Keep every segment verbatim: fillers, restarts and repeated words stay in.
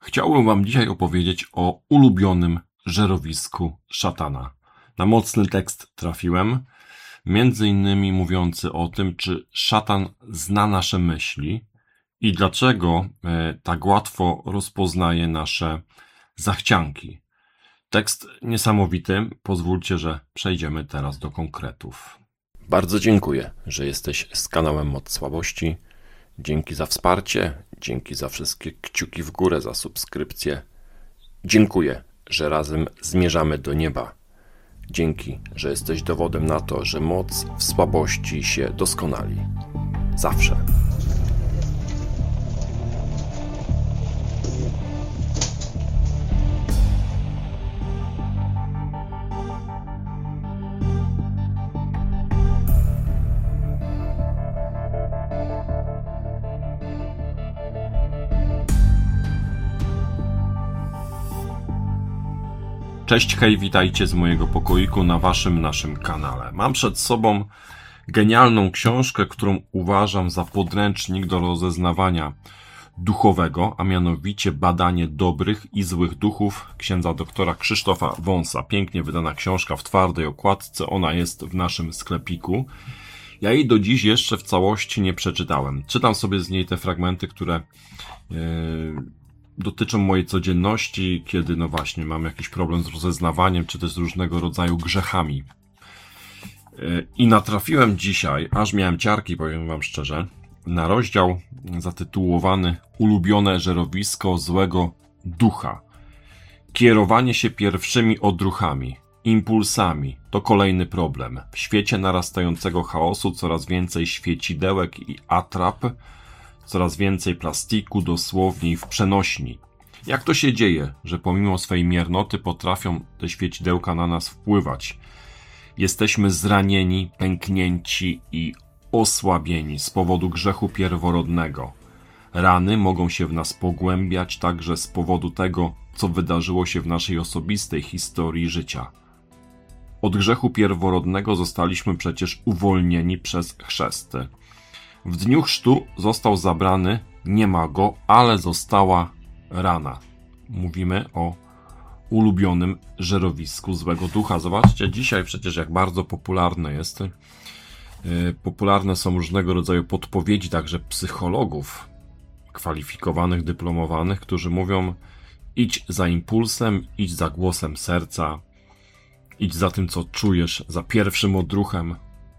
Chciałbym Wam dzisiaj opowiedzieć o ulubionym żerowisku szatana. Na mocny tekst trafiłem, między innymi mówiący o tym, czy szatan zna nasze myśli i dlaczego tak łatwo rozpoznaje nasze zachcianki. Tekst niesamowity, pozwólcie, że przejdziemy teraz do konkretów. Bardzo dziękuję, że jesteś z kanałem Moc Słabości. Dzięki za wsparcie, dzięki za wszystkie kciuki w górę, za subskrypcję. Dziękuję, że razem zmierzamy do nieba. Dzięki, że jesteś dowodem na to, że moc w słabości się doskonali. Zawsze. Cześć, hej, witajcie z mojego pokoiku na waszym, naszym kanale. Mam przed sobą genialną książkę, którą uważam za podręcznik do rozeznawania duchowego, a mianowicie Badanie dobrych i złych duchów księdza doktora Krzysztofa Wąsa. Pięknie wydana książka w twardej okładce, ona jest w naszym sklepiku. Ja jej do dziś jeszcze w całości nie przeczytałem. Czytam sobie z niej te fragmenty, które Yy, dotyczą mojej codzienności, kiedy no właśnie mam jakiś problem z rozeznawaniem, czy też z różnego rodzaju grzechami. I natrafiłem dzisiaj, aż miałem ciarki, powiem wam szczerze, na rozdział zatytułowany Ulubione żerowisko złego ducha. Kierowanie się pierwszymi odruchami, impulsami to kolejny problem. W świecie narastającego chaosu coraz więcej świecidełek i atrap, coraz więcej plastiku, dosłownie w przenośni. Jak to się dzieje, że pomimo swej miernoty potrafią te świecidełka na nas wpływać? Jesteśmy zranieni, pęknięci i osłabieni z powodu grzechu pierworodnego. Rany mogą się w nas pogłębiać także z powodu tego, co wydarzyło się w naszej osobistej historii życia. Od grzechu pierworodnego zostaliśmy przecież uwolnieni przez chrzest. W dniu chrztu został zabrany, nie ma go, ale została rana. Mówimy o ulubionym żerowisku złego ducha. Zobaczcie, dzisiaj przecież jak bardzo popularne jest. Yy, popularne są różnego rodzaju podpowiedzi, także psychologów kwalifikowanych, dyplomowanych, którzy mówią: idź za impulsem, idź za głosem serca, idź za tym, co czujesz, za pierwszym odruchem.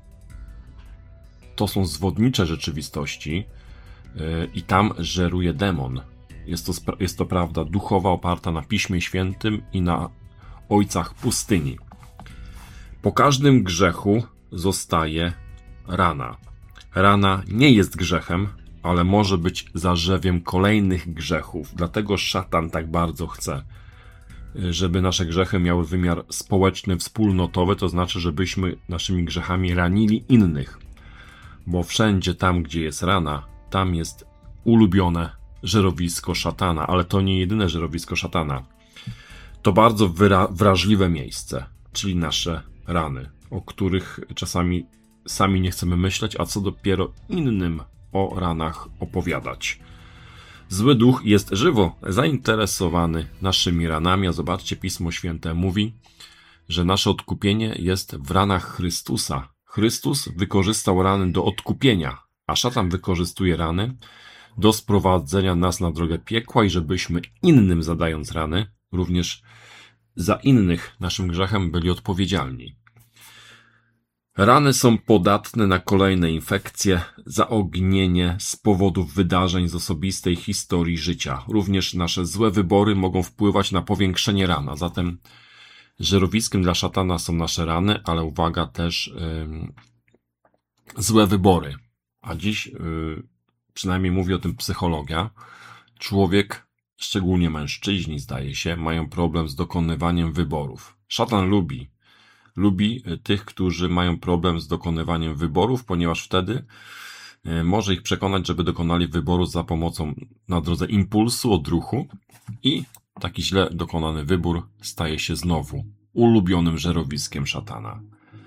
To są zwodnicze rzeczywistości yy, i tam żeruje demon. Jest to, spra- jest to prawda duchowa, oparta na Piśmie Świętym i na ojcach pustyni. Po każdym grzechu zostaje rana. Rana nie jest grzechem, ale może być zarzewiem kolejnych grzechów. Dlatego szatan tak bardzo chce, żeby nasze grzechy miały wymiar społeczny, wspólnotowy, to znaczy, żebyśmy naszymi grzechami ranili innych. Bo wszędzie tam, gdzie jest rana, tam jest ulubione żerowisko szatana, ale to nie jedyne żerowisko szatana. To bardzo wyra- wrażliwe miejsce, czyli nasze rany, o których czasami sami nie chcemy myśleć, a co dopiero innym o ranach opowiadać. Zły duch jest żywo zainteresowany naszymi ranami, a zobaczcie, Pismo Święte mówi, że nasze odkupienie jest w ranach Chrystusa. Chrystus wykorzystał rany do odkupienia, a szatan wykorzystuje rany do sprowadzenia nas na drogę piekła i żebyśmy innym zadając rany, również za innych naszym grzechem byli odpowiedzialni. Rany są podatne na kolejne infekcje, zaognienie z powodu wydarzeń z osobistej historii życia. Również nasze złe wybory mogą wpływać na powiększenie ran, a zatem żerowiskiem dla szatana są nasze rany, ale uwaga też yy, złe wybory. A dziś yy, przynajmniej mówi o tym psychologia. Człowiek, szczególnie mężczyźni zdaje się, mają problem z dokonywaniem wyborów. Szatan lubi, lubi tych, którzy mają problem z dokonywaniem wyborów, ponieważ wtedy yy, może ich przekonać, żeby dokonali wyboru za pomocą na drodze impulsu, odruchu i taki źle dokonany wybór staje się znowu ulubionym żerowiskiem szatana.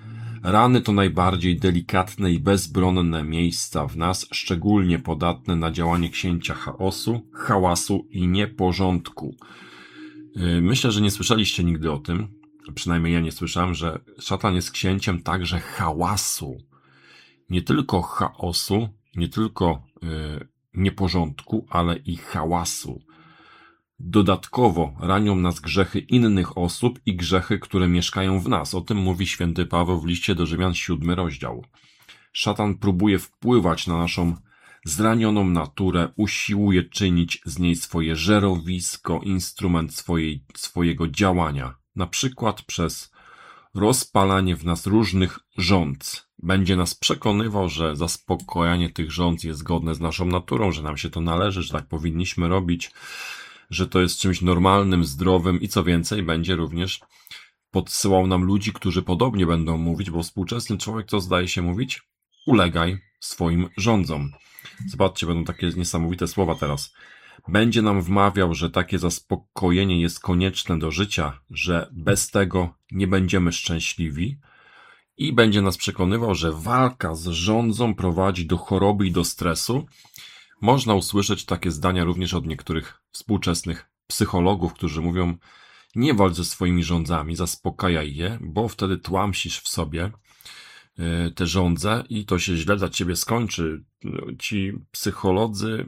Rany to najbardziej delikatne i bezbronne miejsca w nas, szczególnie podatne na działanie księcia chaosu, hałasu i nieporządku. Myślę, że nie słyszeliście nigdy o tym, przynajmniej ja nie słyszałem, że szatan jest księciem także hałasu. Nie tylko chaosu, nie tylko yy, nieporządku, ale i hałasu. Dodatkowo ranią nas grzechy innych osób i grzechy, które mieszkają w nas. O tym mówi święty Paweł w liście do Rzymian, siódmy rozdział. Szatan próbuje wpływać na naszą zranioną naturę, usiłuje czynić z niej swoje żerowisko, instrument swojej, swojego działania. Na przykład przez rozpalanie w nas różnych żądz. Będzie nas przekonywał, że zaspokojanie tych żądz jest zgodne z naszą naturą, że nam się to należy, że tak powinniśmy robić, że to jest czymś normalnym, zdrowym i co więcej, będzie również podsyłał nam ludzi, którzy podobnie będą mówić, bo współczesny człowiek, co zdaje się mówić? Ulegaj swoim rządzom. Zobaczcie, będą takie niesamowite słowa teraz. Będzie nam wmawiał, że takie zaspokojenie jest konieczne do życia, że bez tego nie będziemy szczęśliwi i będzie nas przekonywał, że walka z rządzą prowadzi do choroby i do stresu. Można usłyszeć takie zdania również od niektórych współczesnych psychologów, którzy mówią: nie walcz ze swoimi rządzami, zaspokajaj je, bo wtedy tłamsisz w sobie te żądze i to się źle dla ciebie skończy. Ci psycholodzy,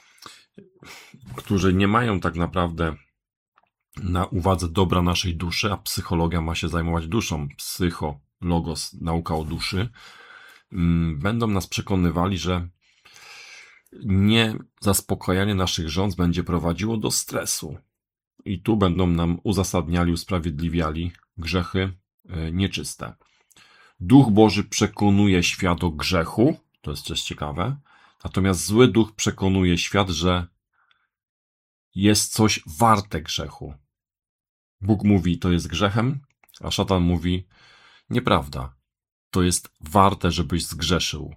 którzy nie mają tak naprawdę na uwadze dobra naszej duszy, a psychologia ma się zajmować duszą, psycho, logos, nauka o duszy, będą nas przekonywali, że nie zaspokajanie naszych żądz będzie prowadziło do stresu. I tu będą nam uzasadniali, usprawiedliwiali grzechy nieczyste. Duch Boży przekonuje świat o grzechu, to jest też ciekawe, natomiast zły duch przekonuje świat, że jest coś warte grzechu. Bóg mówi, to jest grzechem, a szatan mówi, nieprawda, to jest warte, żebyś zgrzeszył.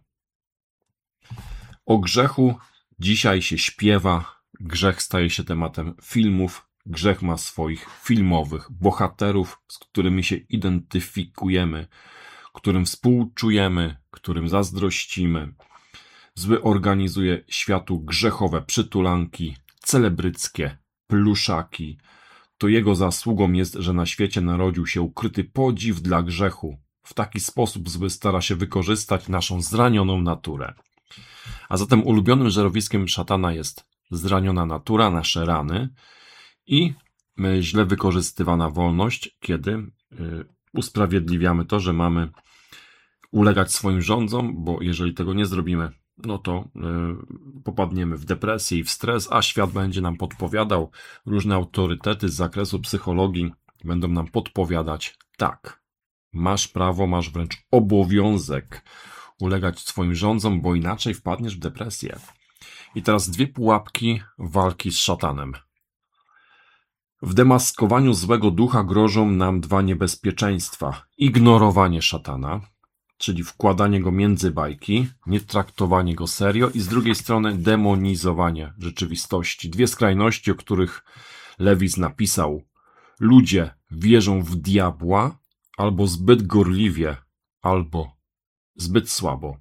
O grzechu dzisiaj się śpiewa, grzech staje się tematem filmów, grzech ma swoich filmowych bohaterów, z którymi się identyfikujemy, którym współczujemy, którym zazdrościmy. Zły organizuje światu grzechowe przytulanki, celebryckie pluszaki. To jego zasługą jest, że na świecie narodził się ukryty podziw dla grzechu. W taki sposób zły stara się wykorzystać naszą zranioną naturę. A zatem ulubionym żerowiskiem szatana jest zraniona natura, nasze rany i źle wykorzystywana wolność, kiedy usprawiedliwiamy to, że mamy ulegać swoim rządzom, bo jeżeli tego nie zrobimy, no to y, popadniemy w depresję i w stres, a świat będzie nam podpowiadał, różne autorytety z zakresu psychologii będą nam podpowiadać, tak, masz prawo, masz wręcz obowiązek ulegać swoim rządzom, bo inaczej wpadniesz w depresję. I teraz dwie pułapki walki z szatanem. W demaskowaniu złego ducha grożą nam dwa niebezpieczeństwa. Ignorowanie szatana, czyli wkładanie go między bajki, nie traktowanie go serio i z drugiej strony demonizowanie rzeczywistości. Dwie skrajności, o których Lewis napisał. Ludzie wierzą w diabła albo zbyt gorliwie, albo zbyt słabo.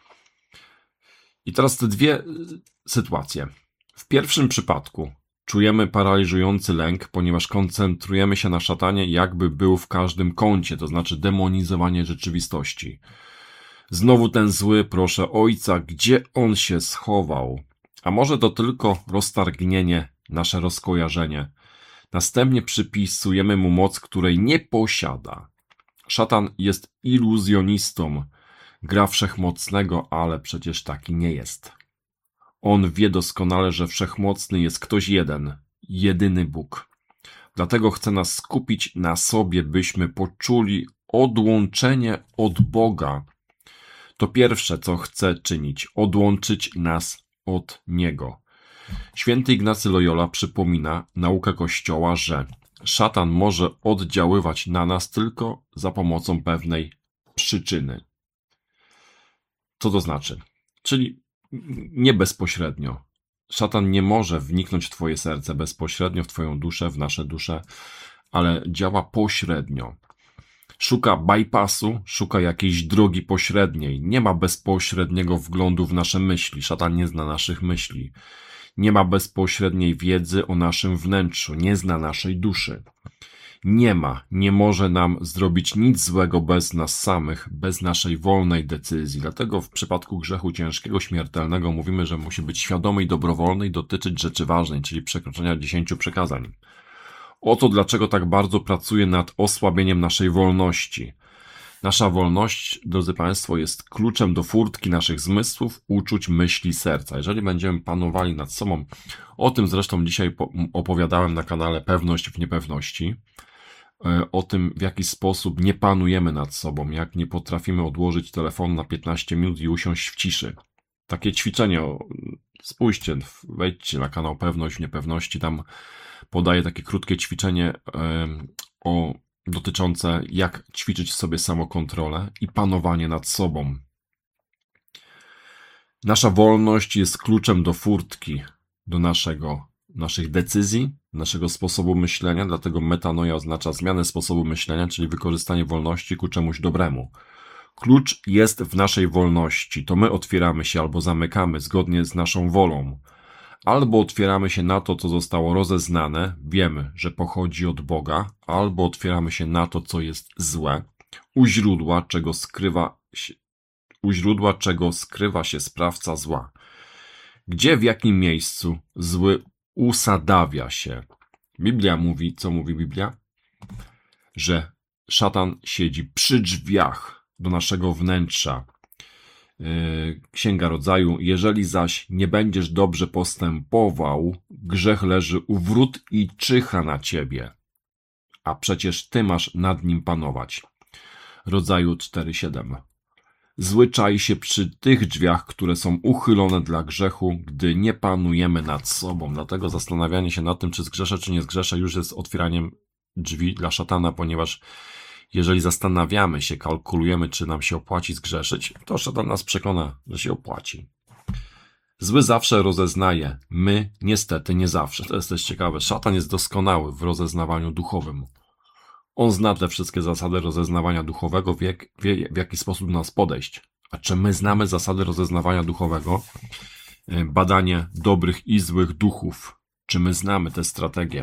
I teraz te dwie sytuacje. W pierwszym przypadku czujemy paraliżujący lęk, ponieważ koncentrujemy się na szatanie, jakby był w każdym kącie, to znaczy demonizowanie rzeczywistości. Znowu ten zły, proszę ojca, gdzie on się schował? A może to tylko roztargnienie, nasze rozkojarzenie. Następnie przypisujemy mu moc, której nie posiada. Szatan jest iluzjonistą, gra wszechmocnego, ale przecież taki nie jest. On wie doskonale, że wszechmocny jest ktoś jeden, jedyny Bóg. Dlatego chce nas skupić na sobie, byśmy poczuli odłączenie od Boga. To pierwsze, co chce czynić, odłączyć nas od Niego. Święty Ignacy Loyola przypomina naukę Kościoła, że szatan może oddziaływać na nas tylko za pomocą pewnej przyczyny. Co to znaczy? Czyli nie bezpośrednio. Szatan nie może wniknąć w twoje serce bezpośrednio, w twoją duszę, w nasze dusze, ale działa pośrednio. Szuka bypassu, szuka jakiejś drogi pośredniej. Nie ma bezpośredniego wglądu w nasze myśli. Szatan nie zna naszych myśli. Nie ma bezpośredniej wiedzy o naszym wnętrzu. Nie zna naszej duszy. Nie ma, nie może nam zrobić nic złego bez nas samych, bez naszej wolnej decyzji. Dlatego w przypadku grzechu ciężkiego, śmiertelnego mówimy, że musi być świadomy i dobrowolny i dotyczyć rzeczy ważnej, czyli przekroczenia dziesięciu przykazań. Oto dlaczego tak bardzo pracuje nad osłabieniem naszej wolności. Nasza wolność, drodzy Państwo, jest kluczem do furtki naszych zmysłów, uczuć, myśli, serca. Jeżeli będziemy panowali nad sobą, o tym zresztą dzisiaj opowiadałem na kanale Pewność w niepewności, o tym, w jaki sposób nie panujemy nad sobą, jak nie potrafimy odłożyć telefonu na piętnaście minut i usiąść w ciszy. Takie ćwiczenie, spójrzcie, wejdźcie na kanał Pewność w niepewności, tam podaję takie krótkie ćwiczenie o, dotyczące jak ćwiczyć sobie samokontrolę i panowanie nad sobą. Nasza wolność jest kluczem do furtki, do naszego, naszych decyzji, naszego sposobu myślenia, dlatego metanoia oznacza zmianę sposobu myślenia, czyli wykorzystanie wolności ku czemuś dobremu. Klucz jest w naszej wolności, to my otwieramy się albo zamykamy zgodnie z naszą wolą. Albo otwieramy się na to, co zostało rozeznane, wiemy, że pochodzi od Boga, albo otwieramy się na to, co jest złe, u źródła, czego skrywa się, u źródła, czego skrywa się sprawca zła. Gdzie, w jakim miejscu zły usadawia się? Biblia mówi, co mówi Biblia? Że szatan siedzi przy drzwiach do naszego wnętrza. Księga Rodzaju, jeżeli zaś nie będziesz dobrze postępował, grzech leży u wrót i czyha na ciebie, a przecież ty masz nad nim panować. Rodzaju cztery siedem. Zły czai się przy tych drzwiach, które są uchylone dla grzechu, gdy nie panujemy nad sobą. Dlatego zastanawianie się nad tym, czy zgrzeszę, czy nie zgrzeszę, już jest otwieraniem drzwi dla szatana, ponieważ jeżeli zastanawiamy się, kalkulujemy, czy nam się opłaci zgrzeszyć, to szatan nas przekona, że się opłaci. Zły zawsze rozeznaje, my niestety nie zawsze. To jest też ciekawe. Szatan jest doskonały w rozeznawaniu duchowym. On zna te wszystkie zasady rozeznawania duchowego, wie, wie w jaki sposób do nas podejść. A czy my znamy zasady rozeznawania duchowego? Badanie dobrych i złych duchów. Czy my znamy te strategie?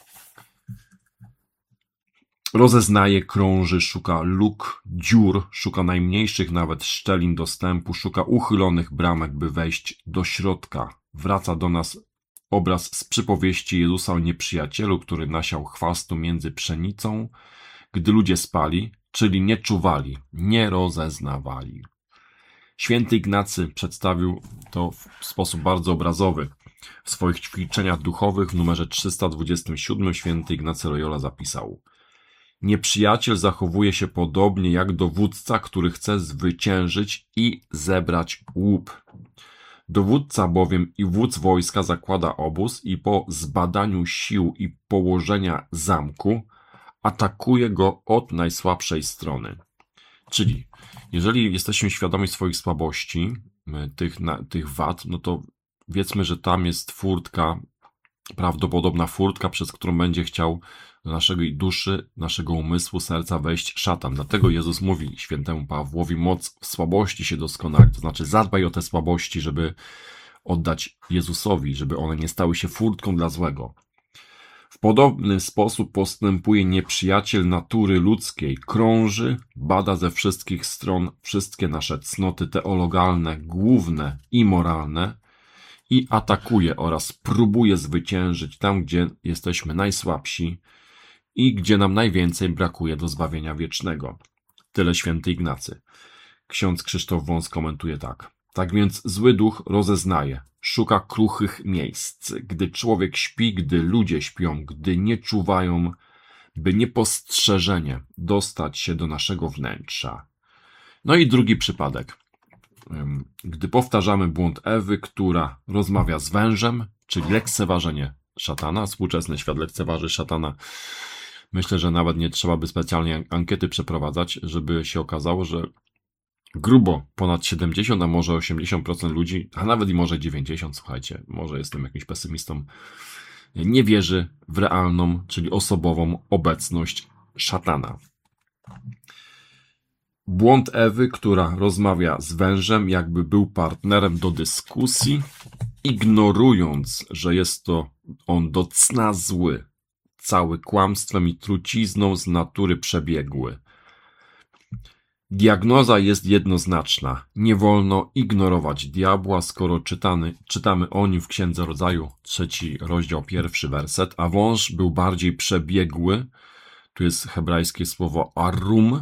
Rozeznaje, krąży, szuka luk, dziur, szuka najmniejszych nawet szczelin dostępu, szuka uchylonych bramek, by wejść do środka. Wraca do nas obraz z przypowieści Jezusa o nieprzyjacielu, który nasiał chwastu między pszenicą, gdy ludzie spali, czyli nie czuwali, nie rozeznawali. Święty Ignacy przedstawił to w sposób bardzo obrazowy. W swoich ćwiczeniach duchowych w numerze trzysta dwudziestym siódmym święty Ignacy Loyola zapisał: nieprzyjaciel zachowuje się podobnie jak dowódca, który chce zwyciężyć i zebrać łup. Dowódca bowiem i wódz wojska zakłada obóz i po zbadaniu sił i położenia zamku atakuje go od najsłabszej strony. Czyli jeżeli jesteśmy świadomi swoich słabości, tych, na, tych wad, no to wiedzmy, że tam jest furtka, prawdopodobna furtka, przez którą będzie chciał do naszej duszy, naszego umysłu, serca wejść szatan. Dlatego Jezus mówi świętemu Pawłowi: moc w słabości się doskonali. To znaczy zadbaj o te słabości, żeby oddać Jezusowi, żeby one nie stały się furtką dla złego. W podobny sposób postępuje nieprzyjaciel natury ludzkiej. Krąży, bada ze wszystkich stron wszystkie nasze cnoty teologalne, główne i moralne i atakuje oraz próbuje zwyciężyć tam, gdzie jesteśmy najsłabsi i gdzie nam najwięcej brakuje do zbawienia wiecznego. Tyle święty Ignacy. Ksiądz Krzysztof Wąs komentuje tak. Tak więc zły duch rozeznaje, szuka kruchych miejsc, gdy człowiek śpi, gdy ludzie śpią, gdy nie czuwają, by niepostrzeżenie dostać się do naszego wnętrza. No i drugi przypadek. Gdy powtarzamy błąd Ewy, która rozmawia z wężem, czyli lekceważenie szatana, współczesny świat lekceważy szatana. Myślę, że nawet nie trzeba by specjalnie ankiety przeprowadzać, żeby się okazało, że grubo ponad siedemdziesiąt, a może osiemdziesiąt procent ludzi, a nawet i może dziewięćdziesiąt procent, słuchajcie, może jestem jakimś pesymistą, nie wierzy w realną, czyli osobową obecność szatana. Błąd Ewy, która rozmawia z wężem, jakby był partnerem do dyskusji, ignorując, że jest to on do cna zły, cały kłamstwem i trucizną z natury przebiegły. Diagnoza jest jednoznaczna. Nie wolno ignorować diabła, skoro czytamy, czytamy o nim w Księdze Rodzaju, trzeci rozdział, pierwszy werset, a wąż był bardziej przebiegły, tu jest hebrajskie słowo arum,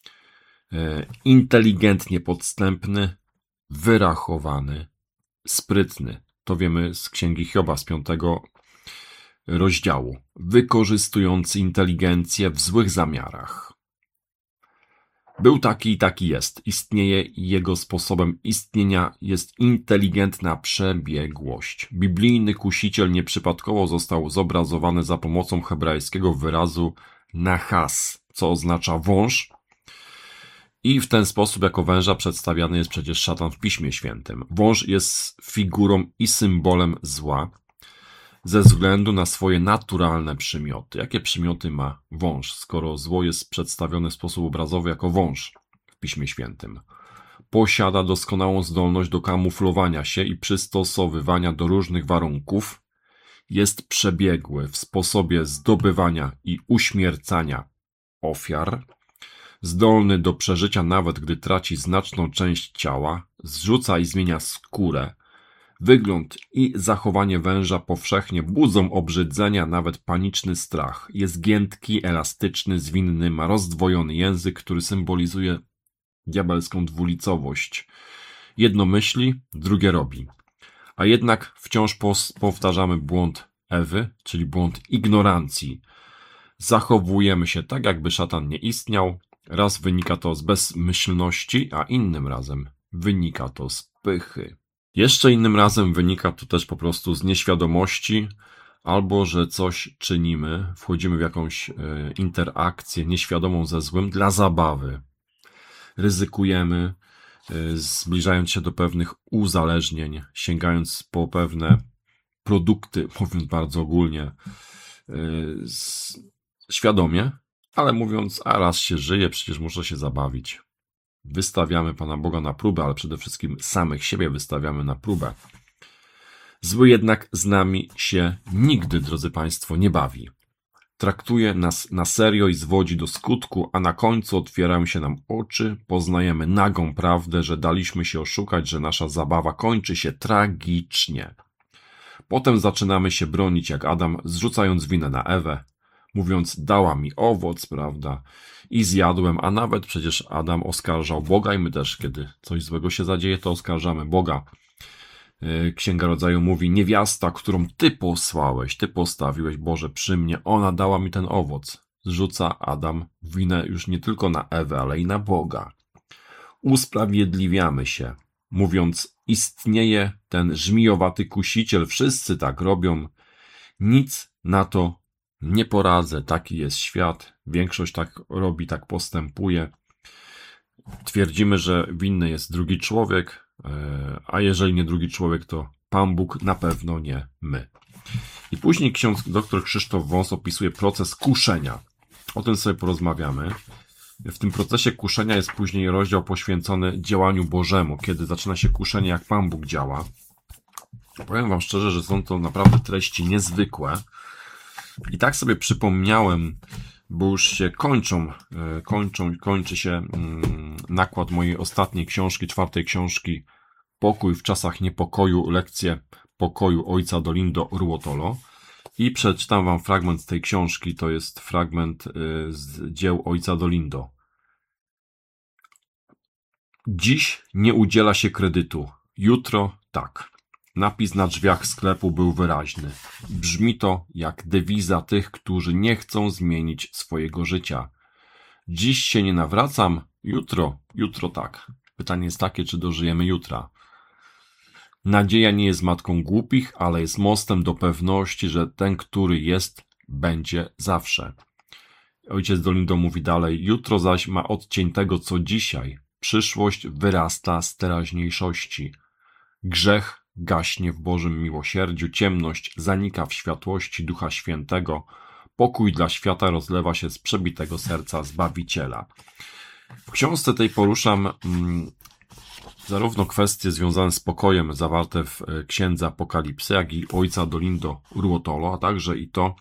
inteligentnie podstępny, wyrachowany, sprytny. To wiemy z Księgi Hioba z piątego rozdziału. Wykorzystujący inteligencję w złych zamiarach. Był taki i taki jest. Istnieje i jego sposobem istnienia jest inteligentna przebiegłość. Biblijny kusiciel nieprzypadkowo został zobrazowany za pomocą hebrajskiego wyrazu nachas, co oznacza wąż. I w ten sposób jako węża przedstawiany jest przecież szatan w Piśmie Świętym. Wąż jest figurą i symbolem zła ze względu na swoje naturalne przymioty. Jakie przymioty ma wąż, skoro zło jest przedstawione w sposób obrazowy jako wąż w Piśmie Świętym? Posiada doskonałą zdolność do kamuflowania się i przystosowywania do różnych warunków. Jest przebiegły w sposobie zdobywania i uśmiercania ofiar. Zdolny do przeżycia nawet gdy traci znaczną część ciała, zrzuca i zmienia skórę. Wygląd i zachowanie węża powszechnie budzą obrzydzenia, nawet paniczny strach. Jest giętki, elastyczny, zwinny, ma rozdwojony język, który symbolizuje diabelską dwulicowość. Jedno myśli, drugie robi. A jednak wciąż powtarzamy błąd Ewy, czyli błąd ignorancji. Zachowujemy się tak, jakby szatan nie istniał. Raz wynika to z bezmyślności, a innym razem wynika to z pychy. Jeszcze innym razem wynika to też po prostu z nieświadomości, albo że coś czynimy, wchodzimy w jakąś e, interakcję nieświadomą ze złym dla zabawy. Ryzykujemy, e, zbliżając się do pewnych uzależnień, sięgając po pewne produkty, mówiąc bardzo ogólnie, e, z, świadomie, ale mówiąc, a raz się żyje, przecież muszę się zabawić. Wystawiamy Pana Boga na próbę, ale przede wszystkim samych siebie wystawiamy na próbę. Zły jednak z nami się nigdy, drodzy Państwo, nie bawi. Traktuje nas na serio i zwodzi do skutku, a na końcu otwierają się nam oczy, poznajemy nagą prawdę, że daliśmy się oszukać, że nasza zabawa kończy się tragicznie. Potem zaczynamy się bronić jak Adam, zrzucając winę na Ewę, mówiąc, dała mi owoc, prawda, i zjadłem, a nawet przecież Adam oskarżał Boga i my też, kiedy coś złego się zadzieje, to oskarżamy Boga. Księga Rodzaju mówi, niewiasta, którą Ty posłałeś, Ty postawiłeś, Boże, przy mnie, ona dała mi ten owoc. Zrzuca Adam winę już nie tylko na Ewę, ale i na Boga. Usprawiedliwiamy się, mówiąc, istnieje ten żmijowaty kusiciel, wszyscy tak robią, nic na to nie poradzę, taki jest świat, większość tak robi, tak postępuje. Twierdzimy, że winny jest drugi człowiek, a jeżeli nie drugi człowiek, to Pan Bóg, na pewno nie my. I później ksiądz dr Krzysztof Wąs opisuje proces kuszenia. O tym sobie porozmawiamy. W tym procesie kuszenia jest później rozdział poświęcony działaniu Bożemu, kiedy zaczyna się kuszenie, jak Pan Bóg działa. Powiem Wam szczerze, że są to naprawdę treści niezwykłe. I tak sobie przypomniałem, bo już się kończą, kończą kończy się nakład mojej ostatniej książki, czwartej książki Pokój w czasach niepokoju, lekcje pokoju ojca Dolindo Ruotolo. I przeczytam Wam fragment z tej książki, to jest fragment z dzieł ojca Dolindo. Dziś nie udziela się kredytu, jutro tak. Napis na drzwiach sklepu był wyraźny. Brzmi to jak dewiza tych, którzy nie chcą zmienić swojego życia. Dziś się nie nawracam, jutro, jutro tak. Pytanie jest takie, czy dożyjemy jutra. Nadzieja nie jest matką głupich, ale jest mostem do pewności, że ten, który jest, będzie zawsze. Ojciec Dolindo mówi dalej, jutro zaś ma odcień tego, co dzisiaj. Przyszłość wyrasta z teraźniejszości. Grzech gaśnie w Bożym miłosierdziu, ciemność zanika w światłości Ducha Świętego, pokój dla świata rozlewa się z przebitego serca Zbawiciela. W książce tej poruszam mm, zarówno kwestie związane z pokojem zawarte w Księdze Apokalipsy, jak i ojca Dolindo Ruotolo, a także i to,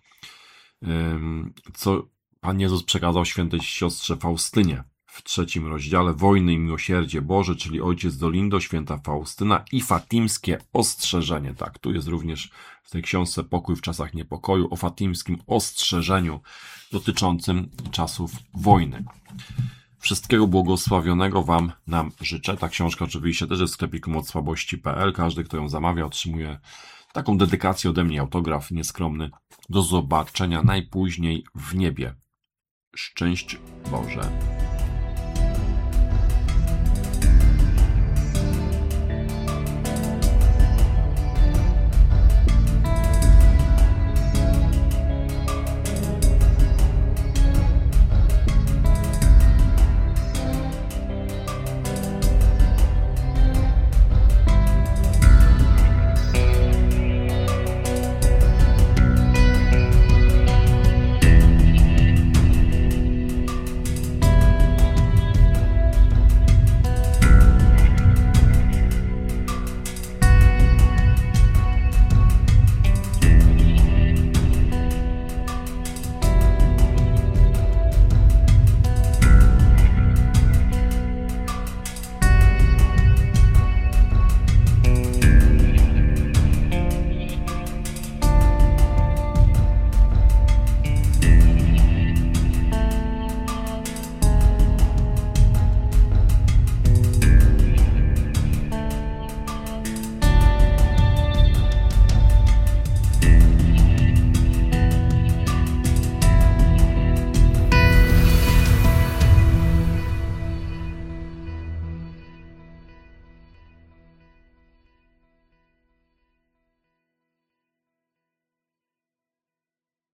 co Pan Jezus przekazał świętej siostrze Faustynie w trzecim rozdziale Wojny i Miłosierdzie Boże, czyli ojciec Dolindo, święta Faustyna i fatimskie ostrzeżenie. Tak, tu jest również w tej książce Pokój w czasach niepokoju o fatimskim ostrzeżeniu dotyczącym czasów wojny. Wszystkiego błogosławionego Wam nam życzę. Ta książka oczywiście też jest w sklepiku moc słabości kropka p l. Każdy, kto ją zamawia, otrzymuje taką dedykację ode mnie, autograf nieskromny. Do zobaczenia najpóźniej w niebie. Szczęść Boże.